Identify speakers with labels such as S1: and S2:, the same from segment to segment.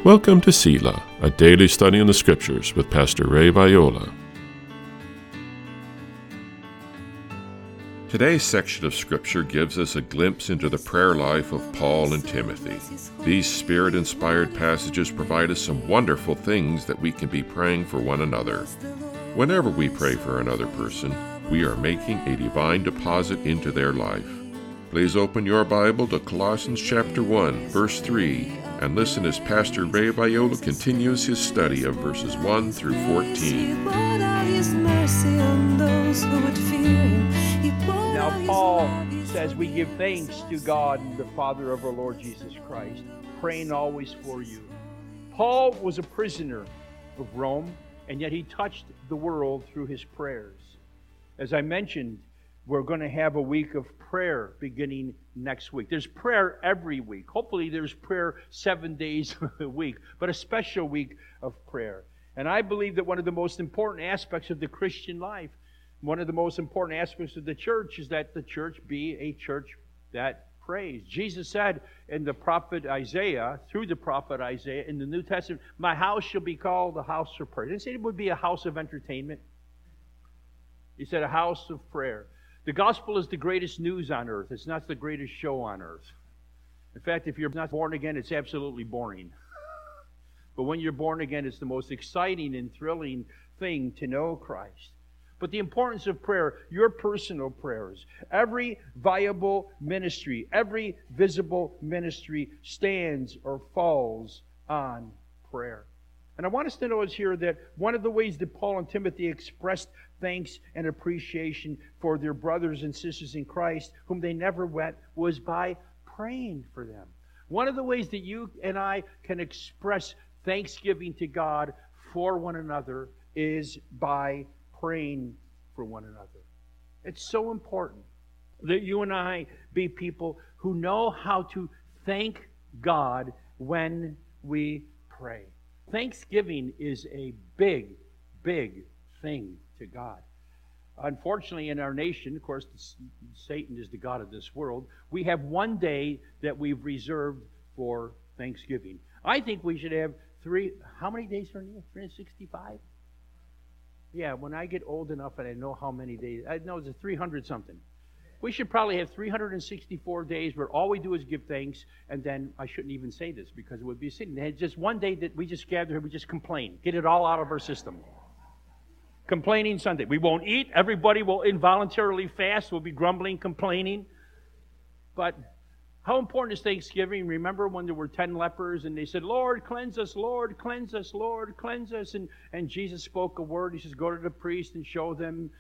S1: Welcome to Selah, a daily study in the Scriptures with Pastor Ray Viola. Today's section of Scripture gives us a glimpse into the prayer life of Paul and Timothy. These Spirit-inspired passages provide us some wonderful things that we can be praying for one another. Whenever we pray for another person, we are making a divine deposit into their life. Please open your Bible to Colossians chapter 1, verse 3, and listen as Pastor Ray Viola continues his study of verses 1 through 14.
S2: Now Paul says we give thanks to God, the Father of our Lord Jesus Christ, praying always for you. Paul was a prisoner of Rome, and yet he touched the world through his prayers. As I mentioned, we're going to have a week of prayer beginning next week. There's prayer every week. Hopefully there's prayer 7 days a week, but a special week of prayer. And I believe that one of the most important aspects of the Christian life, one of the most important aspects of the church, is that the church be a church that prays. Jesus said in the prophet Isaiah, through the prophet Isaiah in the New Testament, my house shall be called a house of prayer. He didn't say it would be a house of entertainment. He said a house of prayer. The gospel is the greatest news on earth. It's not the greatest show on earth. In fact, if you're not born again, it's absolutely boring. But when you're born again, it's the most exciting and thrilling thing to know Christ. But the importance of prayer, your personal prayers, every viable ministry, every visible ministry stands or falls on prayer. And I want us to notice here that one of the ways that Paul and Timothy expressed thanks and appreciation for their brothers and sisters in Christ, whom they never met, was by praying for them. One of the ways that you and I can express thanksgiving to God for one another is by praying for one another. It's so important that you and I be people who know how to thank God when we pray. Thanksgiving is a big, big thing to God. Unfortunately, in our nation, of course, Satan is the god of this world. We have one day that we've reserved for Thanksgiving. I think we should have how many days for you? 365? Yeah, when I get old enough and I know how many days, I know it's 300 something. We should probably have 364 days where all we do is give thanks, and then I shouldn't even say this because it would be a sin. It's just one day that we just gather here, we just complain. Get it all out of our system. Complaining Sunday. We won't eat. Everybody will involuntarily fast. We'll be grumbling, complaining. But how important is Thanksgiving? Remember when there were 10 lepers and they said, Lord, cleanse us, Lord, cleanse us, Lord, cleanse us. And Jesus spoke a word. He says, go to the priest and show them,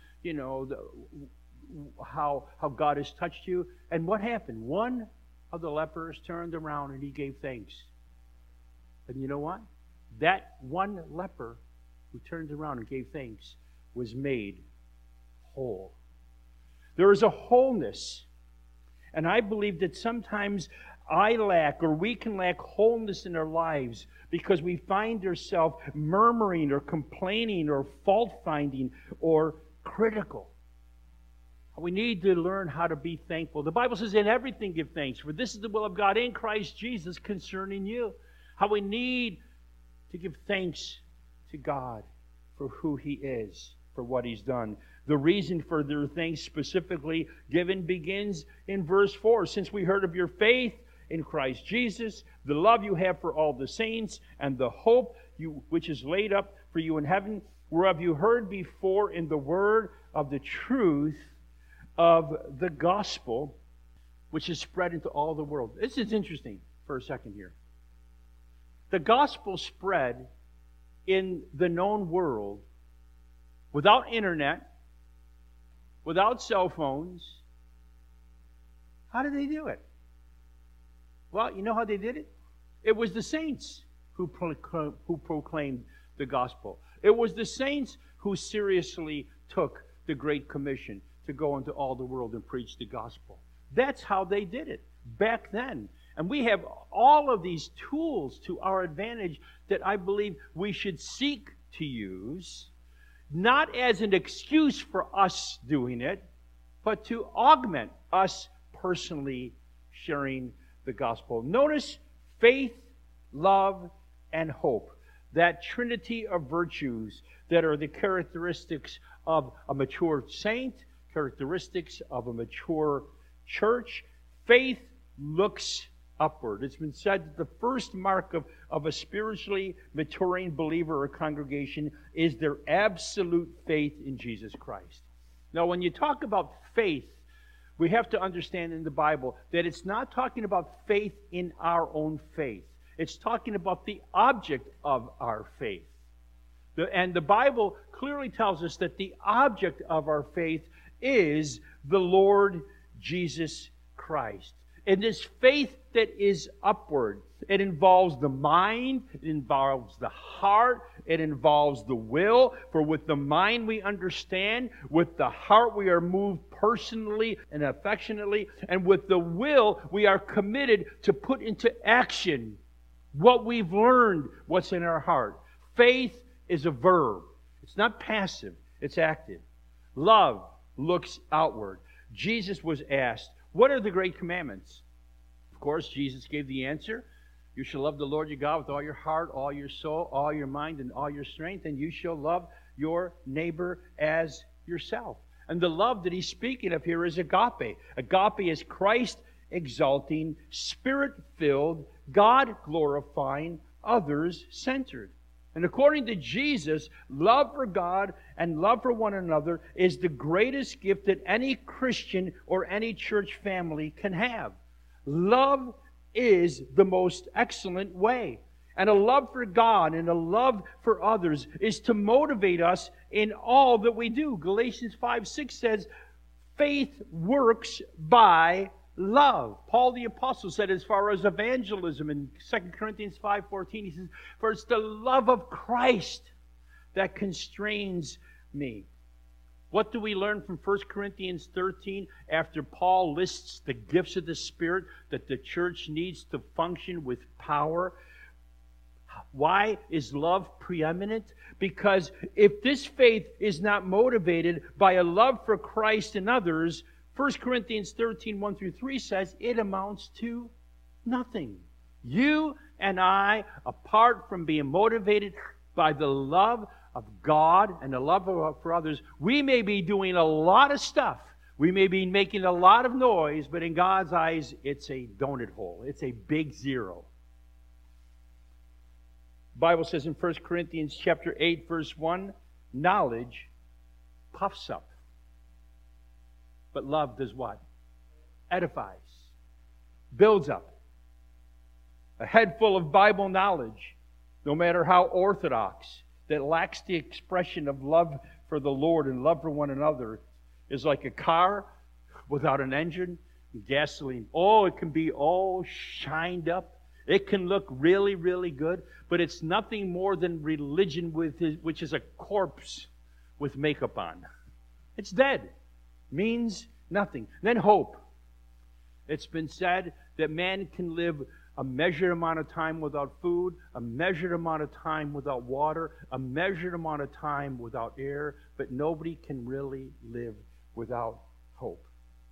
S2: how God has touched you. And what happened? One of the lepers turned around and he gave thanks. And you know what? That one leper who turned around and gave thanks was made whole. There is a wholeness. And I believe that sometimes I lack, or we can lack wholeness in our lives because we find ourselves murmuring or complaining or fault-finding or critical. We need to learn how to be thankful. The Bible says, in everything give thanks, for this is the will of God in Christ Jesus concerning you. How we need to give thanks to God for who He is, for what He's done. The reason for their thanks specifically given begins in verse 4. Since we heard of your faith in Christ Jesus, the love you have for all the saints, and the hope which is laid up for you in heaven, whereof you heard before in the word of the truth of the gospel, which is spread into all the world. This is interesting for a second here. The gospel spread in the known world without internet, without cell phones. How did they do it? Well, you know how they did it? It was the saints who proclaimed the gospel. It was the saints who seriously took the Great Commission to go into all the world and preach the gospel. That's how they did it back then. And we have all of these tools to our advantage that I believe we should seek to use, not as an excuse for us doing it, but to augment us personally sharing the gospel. Notice faith, love, and hope. That trinity of virtues that are the characteristics of a mature saint, characteristics of a mature church. Faith looks upward. It's been said that the first mark of a spiritually maturing believer or congregation is their absolute faith in Jesus Christ. Now, when you talk about faith, we have to understand in the Bible that it's not talking about faith in our own faith. It's talking about the object of our faith. And the Bible clearly tells us that the object of our faith is the Lord Jesus Christ. And this faith that is upward, it involves the mind, it involves the heart, it involves the will. For with the mind we understand, with the heart we are moved personally and affectionately, and with the will we are committed to put into action what we've learned, what's in our heart. Faith is a verb. It's not passive, it's active. Love looks outward. Jesus was asked, what are the great commandments? Of course, Jesus gave the answer. You shall love the Lord your God with all your heart, all your soul, all your mind, and all your strength, and you shall love your neighbor as yourself. And the love that he's speaking of here is agape. Agape is Christ-exalting, Spirit-filled, God-glorifying, others-centered. And according to Jesus, love for God and love for one another is the greatest gift that any Christian or any church family can have. Love is the most excellent way. And a love for God and a love for others is to motivate us in all that we do. Galatians 5:6 says, faith works by love. Paul the Apostle said as far as evangelism in 2 Corinthians 5:14, he says, for it's the love of Christ that constrains me. What do we learn from 1 Corinthians 13 after Paul lists the gifts of the Spirit that the church needs to function with power? Why is love preeminent? Because if this faith is not motivated by a love for Christ and others, 1 Corinthians 13, 1 through 3 says it amounts to nothing. You and I, apart from being motivated by the love of God and the love for others, we may be doing a lot of stuff. We may be making a lot of noise, but in God's eyes, it's a donut hole. It's a big zero. The Bible says in 1 Corinthians chapter 8, verse 1, knowledge puffs up. But love does what? Edifies. Builds up. A head full of Bible knowledge, no matter how orthodox, that lacks the expression of love for the Lord and love for one another, is like a car without an engine and gasoline. Oh, it can be all shined up. It can look really, really good, but it's nothing more than religion, which is a corpse with makeup on. It's dead. Means nothing. Then hope. It's been said that man can live a measured amount of time without food, a measured amount of time without water, a measured amount of time without air, but nobody can really live without hope.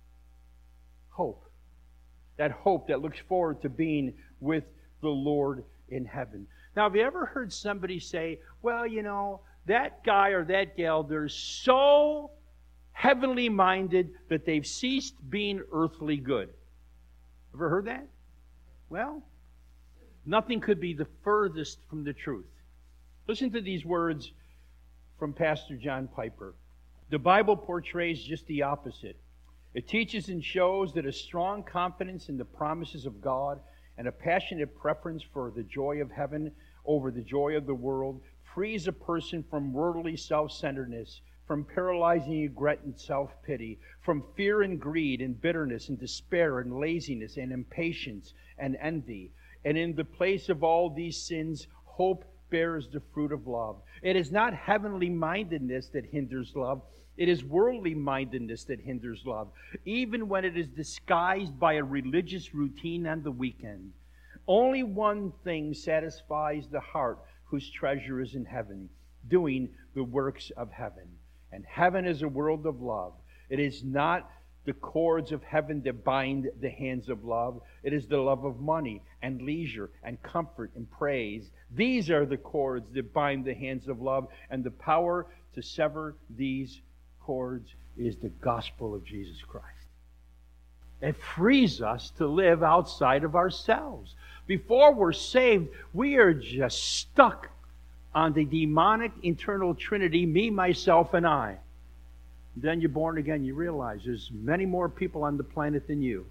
S2: Hope. That hope that looks forward to being with the Lord in heaven. Now, have you ever heard somebody say, well, you know, that guy or that gal, they're so heavenly minded that they've ceased being earthly good? Ever heard that? Well, nothing could be the furthest from the truth. Listen to these words from Pastor John Piper. The Bible portrays just the opposite. It teaches and shows that a strong confidence in the promises of God and a passionate preference for the joy of heaven over the joy of the world frees a person from worldly self-centeredness, from paralyzing regret and self-pity, from fear and greed and bitterness and despair and laziness and impatience and envy. And in the place of all these sins, hope bears the fruit of love. It is not heavenly mindedness that hinders love. It is worldly mindedness that hinders love, even when it is disguised by a religious routine on the weekend. Only one thing satisfies the heart whose treasure is in heaven, doing the works of heaven. And heaven is a world of love. It is not the cords of heaven that bind the hands of love. It is the love of money and leisure and comfort and praise. These are the cords that bind the hands of love, and the power to sever these cords is the gospel of Jesus Christ. It frees us to live outside of ourselves. Before we're saved, we are just stuck on the demonic internal trinity, me, myself, and I. Then you're born again, you realize there's many more people on the planet than you.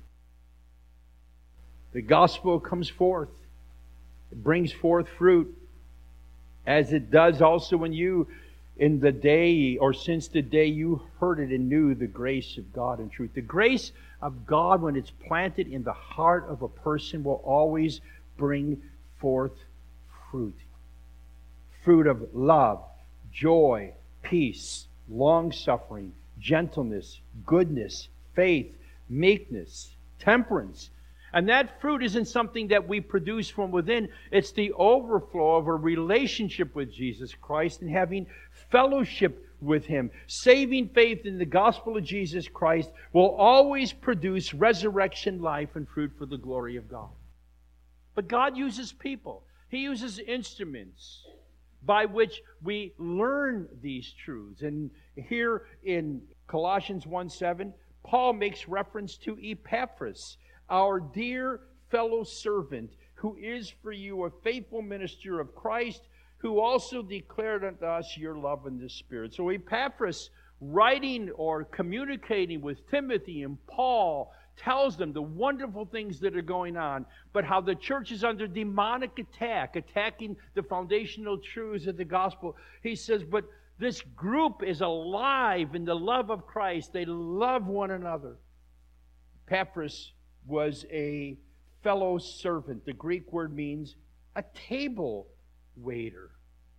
S2: The gospel comes forth. It brings forth fruit, as it does also in you in the day, or since the day you heard it and knew the grace of God and truth. The grace of God, when it's planted in the heart of a person, will always bring forth fruit. Fruit of love, joy, peace, long-suffering, gentleness, goodness, faith, meekness, temperance. And that fruit isn't something that we produce from within. It's the overflow of a relationship with Jesus Christ and having fellowship with Him. Saving faith in the gospel of Jesus Christ will always produce resurrection life and fruit for the glory of God. But God uses people. He uses instruments by which we learn these truths. And here in Colossians 1:7, Paul makes reference to Epaphras, our dear fellow servant, who is for you a faithful minister of Christ, who also declared unto us your love in the Spirit. So Epaphras, writing or communicating with Timothy and Paul, tells them the wonderful things that are going on, but how the church is under demonic attack, attacking the foundational truths of the gospel. He says, but this group is alive in the love of Christ. They love one another. Epaphras was a fellow servant. The Greek word means a table waiter.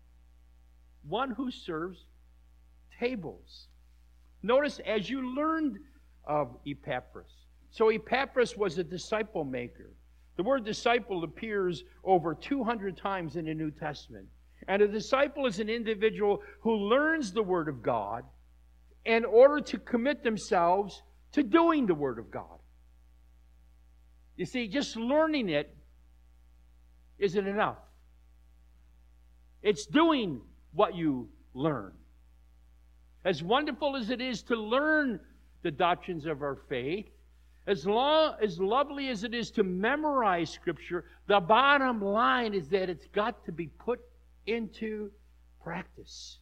S2: One who serves tables. Notice as you learned of Epaphras. So Epaphras was a disciple maker. The word disciple appears over 200 times in the New Testament. And a disciple is an individual who learns the Word of God in order to commit themselves to doing the Word of God. You see, just learning it isn't enough. It's doing what you learn. As wonderful as it is to learn the doctrines of our faith, as lovely as it is to memorize Scripture, the bottom line is that it's got to be put into practice.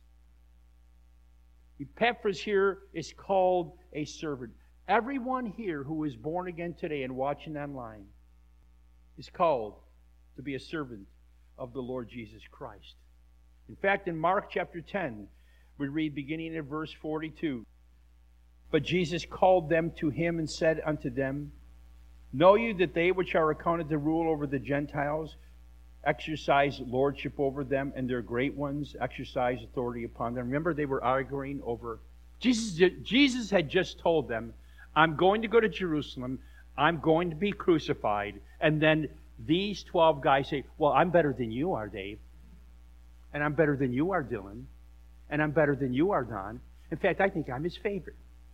S2: Epaphras here is called a servant. Everyone here who is born again today and watching online is called to be a servant of the Lord Jesus Christ. In fact, in Mark chapter 10, we read beginning at verse 42, but Jesus called them to Him and said unto them, know you that they which are accounted to rule over the Gentiles exercise lordship over them, and their great ones exercise authority upon them? Remember, they were arguing over... Jesus had just told them, I'm going to go to Jerusalem, I'm going to be crucified, and then these 12 guys say, well, I'm better than you are, Dave, and I'm better than you are, Dylan, and I'm better than you are, Don. In fact, I think I'm his favorite.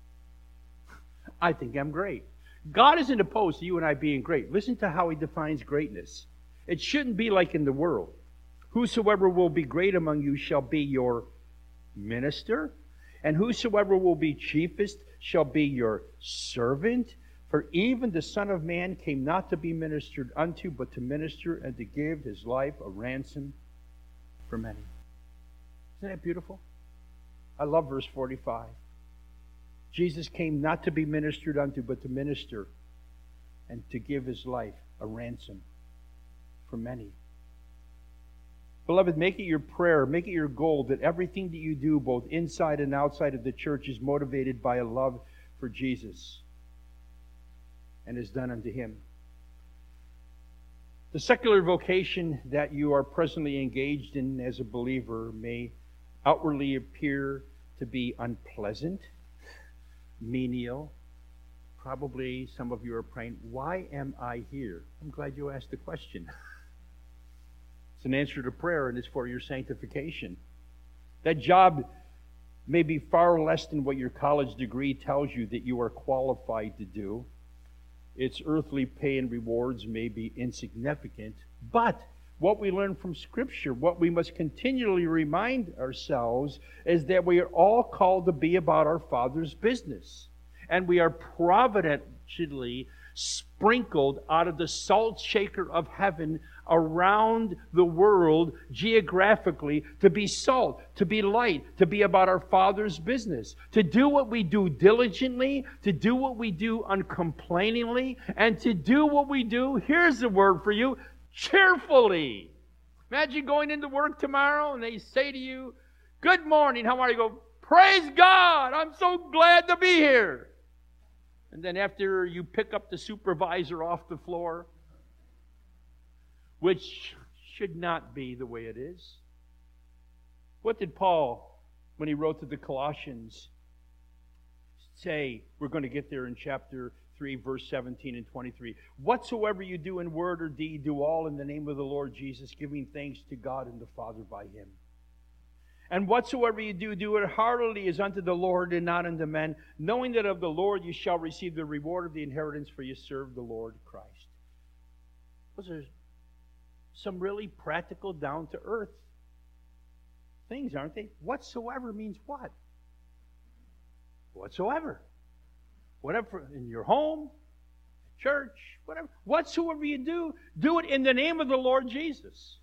S2: I think I'm great. God isn't opposed to you and I being great. Listen to how He defines greatness. It shouldn't be like in the world. Whosoever will be great among you shall be your minister, and whosoever will be chiefest shall be your servant. For even the Son of Man came not to be ministered unto, but to minister and to give His life a ransom for many. Isn't that beautiful? I love verse 45. Jesus came not to be ministered unto, but to minister and to give His life a ransom for many. Beloved, make it your prayer, make it your goal that everything that you do, both inside and outside of the church, is motivated by a love for Jesus and is done unto Him. The secular vocation that you are presently engaged in as a believer may outwardly appear to be unpleasant, menial. Probably some of you are praying, why am I here? I'm glad you asked the question. It's an answer to prayer, and it's for your sanctification. That job may be far less than what your college degree tells you that you are qualified to do. Its earthly pay and rewards may be insignificant, but what we learn from Scripture, what we must continually remind ourselves, is that we are all called to be about our Father's business. And we are providentially sprinkled out of the salt shaker of heaven around the world geographically to be salt, to be light, to be about our Father's business, to do what we do diligently, to do what we do uncomplainingly, and to do what we do, here's the word for you, cheerfully. Imagine going into work tomorrow and they say to you, "Good morning, how are you?" Go, "Praise God, I'm so glad to be here." And then after you pick up the supervisor off the floor, which should not be the way it is. What did Paul, when he wrote to the Colossians, say? We're going to get there in chapter 3, verse 17 and 23. "Whatsoever you do in word or deed, do all in the name of the Lord Jesus, giving thanks to God and the Father by Him. And whatsoever you do, do it heartily as unto the Lord and not unto men, knowing that of the Lord you shall receive the reward of the inheritance, for you serve the Lord Christ." Those are some really practical, down-to-earth things, aren't they? Whatsoever means what? Whatsoever. Whatever, in your home, church, whatever. Whatsoever you do, do it in the name of the Lord Jesus.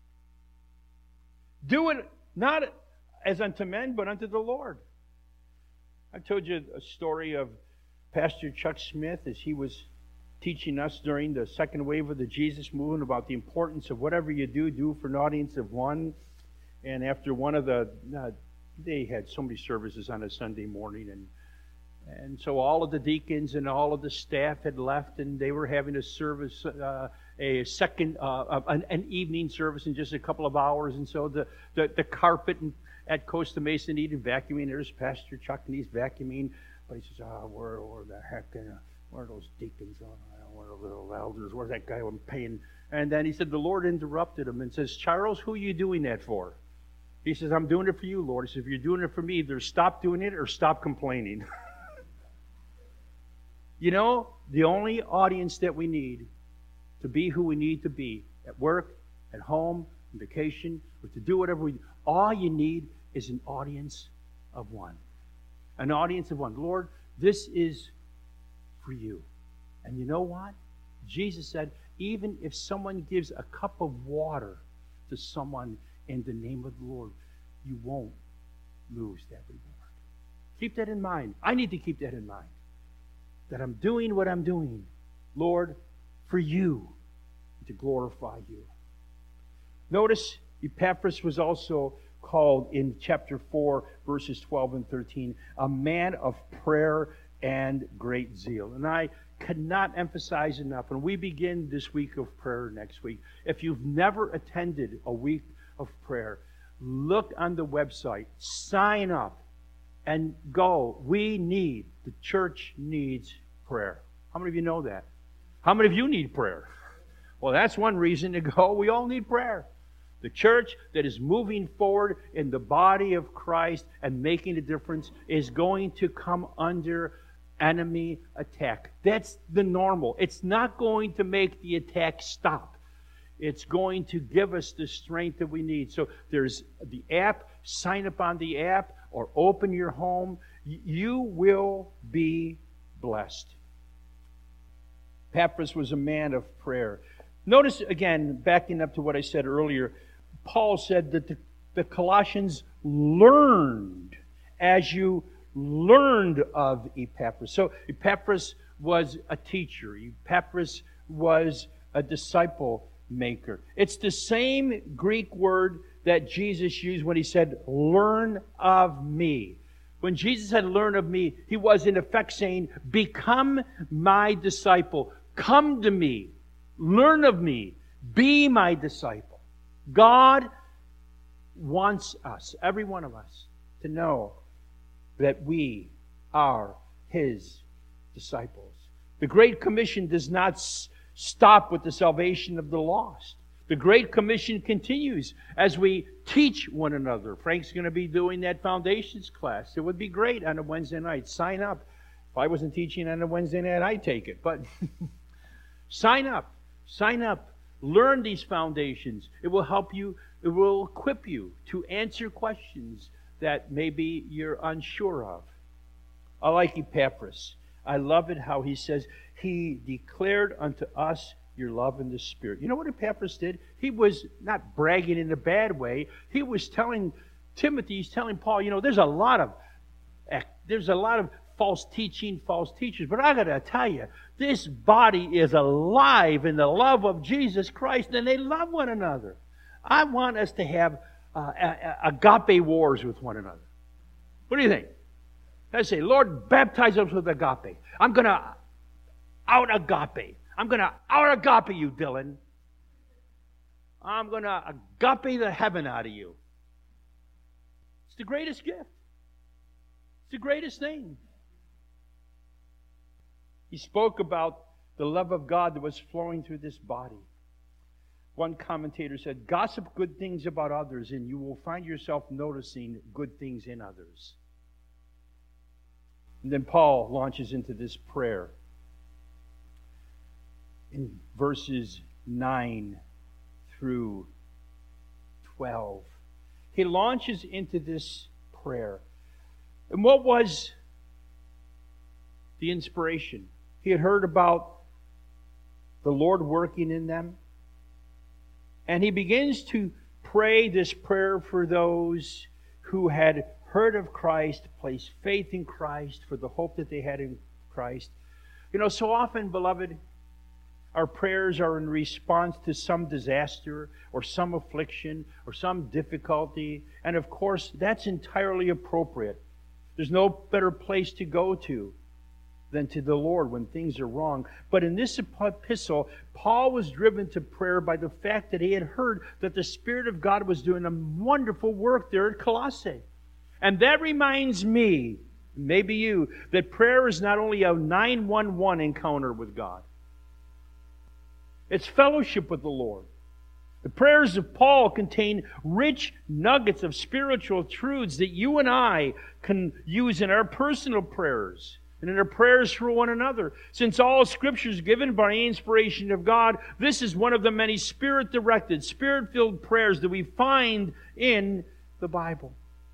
S2: Do it not as unto men, but unto the Lord. I told you a story of Pastor Chuck Smith as he was teaching us during the second wave of the Jesus movement about the importance of whatever you do, do for an audience of one. And after one of the, they had so many services on a Sunday morning, and so all of the deacons and all of the staff had left, and they were having a service, a second, an evening service in just a couple of hours. And so the carpet at Costa Mesa needed vacuuming. There's Pastor Chuck, and he's vacuuming. But he says, where the heck, where are those deacons? Where are the little elders? Where's that guy I'm paying? And then he said, the Lord interrupted him and says, "Charles, who are you doing that for?" He says, "I'm doing it for you, Lord." He says, "If you're doing it for me, either stop doing it or stop complaining." You know, the only audience that we need to be who we need to be, at work, at home, on vacation, or to do whatever we do, all you need is an audience of one. An audience of one. Lord, this is for you. And you know what? Jesus said, even if someone gives a cup of water to someone in the name of the Lord, you won't lose that reward. Keep that in mind. I need to keep that in mind. That I'm doing what I'm doing, Lord, for you, to glorify you. Notice Epaphras was also called in chapter 4, verses 12 and 13, a man of prayer and great zeal. And I cannot emphasize enough, and we begin this week of prayer next week. If you've never attended a week of prayer, look on the website, sign up, and go. The church needs prayer. How many of you know that? How many of you need prayer? Well, that's one reason to go. We all need prayer. The church that is moving forward in the body of Christ and making a difference is going to come under enemy attack. That's the normal. It's not going to make the attack stop. It's going to give us the strength that we need. So there's the app. Sign up on the app or open your home. You will be blessed. Epaphras was a man of prayer. Notice again, backing up to what I said earlier, Paul said that the Colossians learned as you learned of Epaphras. So Epaphras was a teacher. Epaphras was a disciple maker. It's the same Greek word that Jesus used when he said, "Learn of me." When Jesus said, "Learn of me," he was in effect saying, become my disciple. Come to me. Learn of me. Be my disciple. God wants us, every one of us, to know that we are His disciples. The Great Commission does not stop with the salvation of the lost. The Great Commission continues as we teach one another. Frank's going to be doing that foundations class. It would be great on a Wednesday night. Sign up. If I wasn't teaching on a Wednesday night, I'd take it. But sign up. Sign up. Learn these foundations. It will help you. It will equip you to answer questions that maybe you're unsure of. I like Epaphras. I love it how he says, he declared unto us your love in the Spirit. You know what Epaphras did? He was not bragging in a bad way. He was telling Timothy, he's telling Paul, there's a lot of false teaching, false teachers. But I got to tell you, this body is alive in the love of Jesus Christ, and they love one another. I want us to have agape wars with one another. What do you think? I say, Lord, baptize us with agape. I'm going to out-agape. I'm going to out-agape you, Dylan. I'm going to agape the heaven out of you. It's the greatest gift. It's the greatest thing. He spoke about the love of God that was flowing through this body. One commentator said, gossip good things about others, and you will find yourself noticing good things in others. And then Paul launches into this prayer. In verses 9 through 12. He launches into this prayer. And what was the inspiration? He had heard about the Lord working in them. And he begins to pray this prayer for those who had heard of Christ, placed faith in Christ, for the hope that they had in Christ. So often, beloved, our prayers are in response to some disaster or some affliction or some difficulty. And of course, that's entirely appropriate. There's no better place to go to than to the Lord when things are wrong. But in this epistle, Paul was driven to prayer by the fact that he had heard that the Spirit of God was doing a wonderful work there at Colossae. And that reminds me, maybe you, that prayer is not only a 911 encounter with God. It's fellowship with the Lord. The prayers of Paul contain rich nuggets of spiritual truths that you and I can use in our personal prayers and in our prayers for one another. Since all Scripture is given by inspiration of God, this is one of the many Spirit-directed, Spirit-filled prayers that we find in the Bible.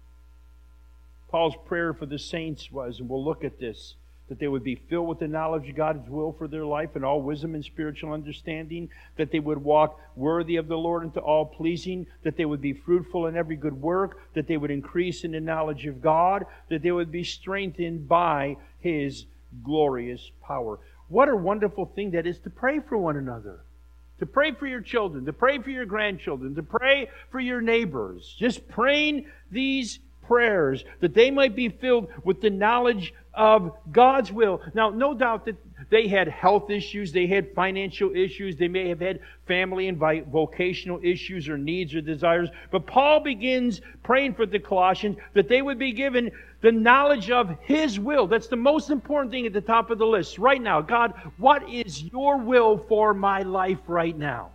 S2: Paul's prayer for the saints was, and we'll look at this, that they would be filled with the knowledge of God's will for their life and all wisdom and spiritual understanding, that they would walk worthy of the Lord and to all pleasing, that they would be fruitful in every good work, that they would increase in the knowledge of God, that they would be strengthened by His glorious power. What a wonderful thing that is to pray for one another. To pray for your children, to pray for your grandchildren, to pray for your neighbors. Just praying these prayers that they might be filled with the knowledge of God's will. Now, no doubt that they had health issues, they had financial issues, they may have had family and vocational issues or needs or desires. But Paul begins praying for the Colossians that they would be given the knowledge of His will. That's the most important thing at the top of the list right now. God, what is your will for my life right now?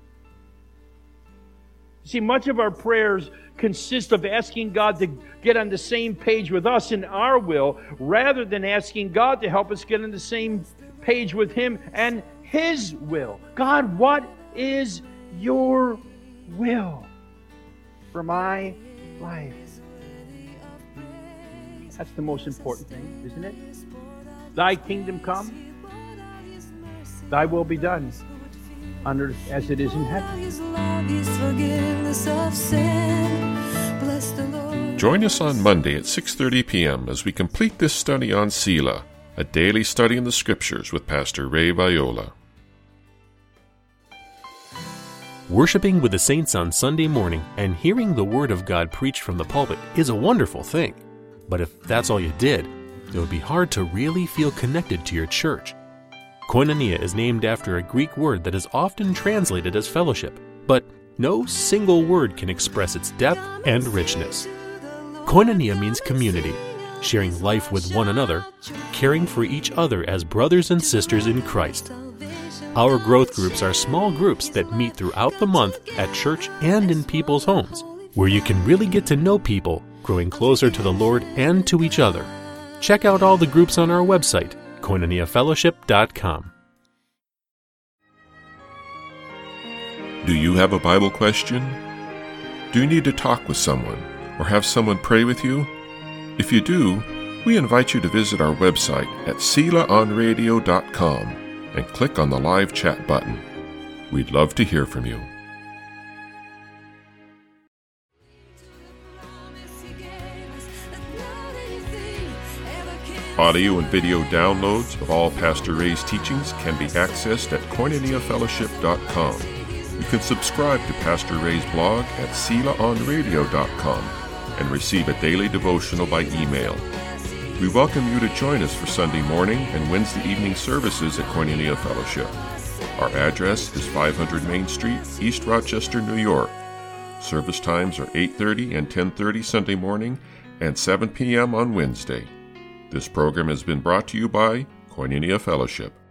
S2: See, much of our prayers consist of asking God to get on the same page with us in our will, rather than asking God to help us get on the same page with Him and His will. God, what is your will for my life? That's the most important thing, isn't it? Thy kingdom come, Thy will be done, on earth as it is in heaven.
S1: Join us on Monday at 6:30 p.m. as we complete this study on Selah, a daily study in the Scriptures with Pastor Ray Viola.
S3: Worshiping with the saints on Sunday morning and hearing the Word of God preached from the pulpit is a wonderful thing. But if that's all you did, it would be hard to really feel connected to your church. Koinonia is named after a Greek word that is often translated as fellowship, but no single word can express its depth and richness. Koinonia means community, sharing life with one another, caring for each other as brothers and sisters in Christ. Our growth groups are small groups that meet throughout the month at church and in people's homes, where you can really get to know people, growing closer to the Lord and to each other. Check out all the groups on our website, koinoniafellowship.com.
S1: Do you have a Bible question? Do you need to talk with someone or have someone pray with you? If you do, we invite you to visit our website at SelaOnRadio.com and click on the live chat button. We'd love to hear from you. Audio and video downloads of all Pastor Ray's teachings can be accessed at KoinoniaFellowship.com. You can subscribe to Pastor Ray's blog at SelaOnRadio.com and receive a daily devotional by email. We welcome you to join us for Sunday morning and Wednesday evening services at Koinonia Fellowship. Our address is 500 Main Street, East Rochester, New York. Service times are 8:30 and 10:30 Sunday morning and 7 p.m. on Wednesday. This program has been brought to you by Koinonia Fellowship.